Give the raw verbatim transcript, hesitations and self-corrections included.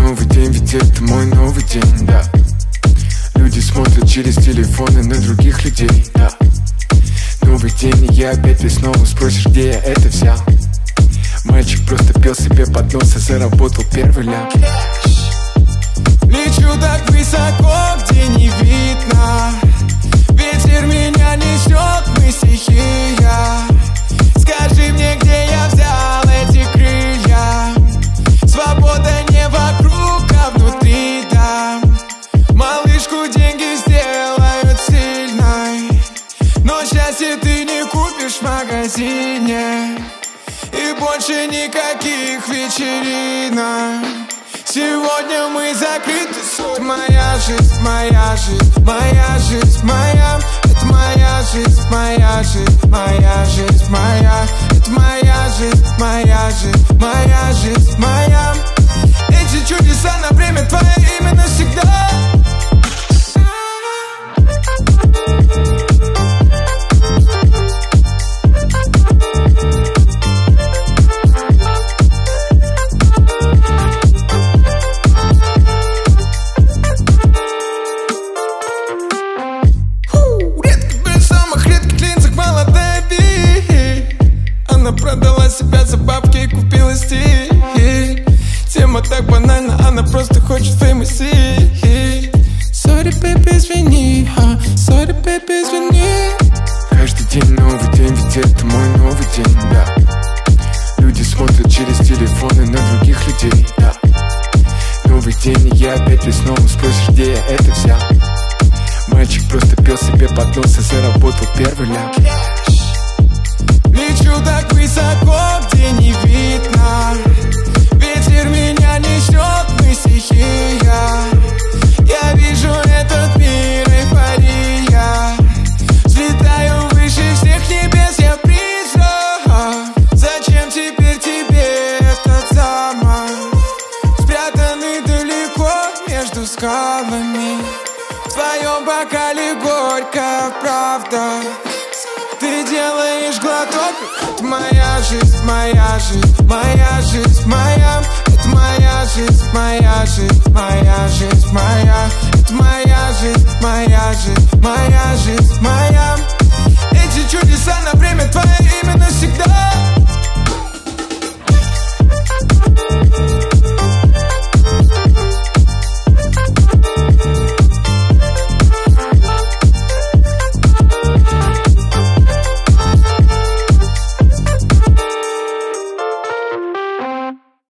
новый день, ведь это мой новый день, да. Люди смотрят через телефоны на других людей, да. Новый день, и я опять ты снова спросишь, где я это взял. Мальчик просто пел себе под нос и заработал первый ляп. Лечу так высоко, где не видно. Ветер меня несет, мы стихия. Скажи мне, где я взял эти крылья. Свобода не вокруг, а внутри, да. Малышку деньги сделают сильной, но счастье ты не купишь в магазине. И больше никаких вечеринок. Сегодня мы закрыты. Это моя жизнь, моя жизнь, моя жизнь, моя. Это моя жизнь, моя жизнь, моя жизнь, моя. Это моя жизнь, моя жизнь, моя жизнь, моя. Эти чудеса на время твое имя навсегда. Продала себя за бабки и купила стиль. Тема так банальна, она просто хочет феймоси. Sorry, baby, извини, а, sorry, baby, извини. Каждый день новый день, ведь это мой новый день, да. Люди смотрят через телефоны на других людей, да. Новый день, и я опять ты снова спросишь, где я это взял. Мальчик просто пел себе под нос и заработал первый ляп. Лечу так высоко, где не видно. Ветер меня несет, мы стихия. Я вижу этот мир, эйфория. Взлетаю выше всех небес, я призрак. Зачем теперь тебе этот замок? Спрятанный далеко между скалами. В твоем бокале горькая правда. Ты делаешь глоток. Это моя жизнь, моя жизнь, моя жизнь, моя. Это моя жизнь, моя жизнь, моя жизнь, моя. Это моя жизнь, моя жизнь, моя жизнь, моя. Эти чудеса на время твое имя навсегда.